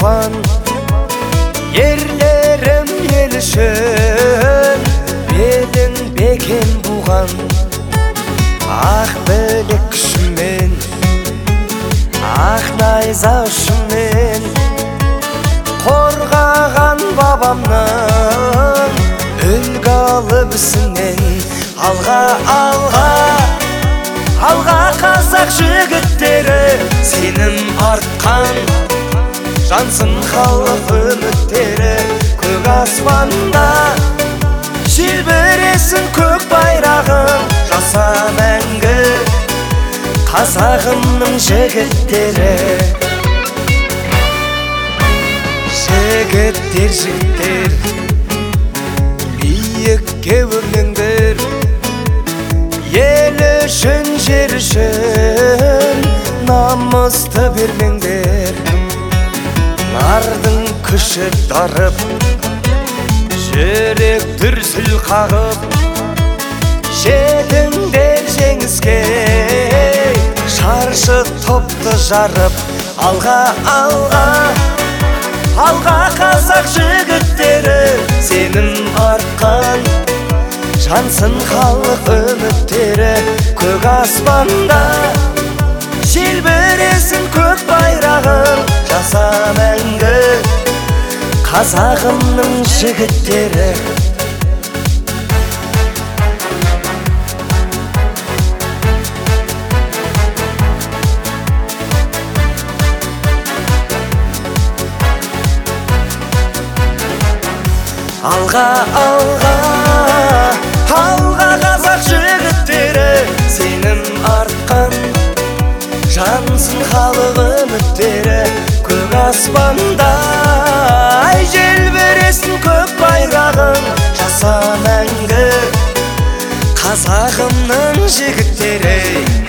туған, ерлерім ел үшін белін бекен буған. Ақ білек күшімен, ақ найза ұшымен қорғаған бабамның үлгі алып ісінен. Алға, алға, алға қазақ жігіттері, сенім артқан жансың халық үміттері. Көк аспанда желбіресін көк байрағын, жаса мәңгі қазағымның жігіттері. Жігіттер, жігіттер, биікке өрлеңдер, ел үшін, жер үшін намысты бермеңдер. Нардың күші дарып, жүрек дүрсіл қағып, жетіңдер жеңіске, шаршы топты жарып. Алға, алға, алға қазақ жігіттері, сенім артқан жансың халық үміттері. Көк аспанда желбіресін көк байрағын, жаса мәңгі қазағымның жігіттері. Алға, алға, алға қазақ жігіттері, сенім артқан жансың халық үміттері. Көк аспанда желбіресін көк байрағын, жаса мәңгі қазағымның жігіттері.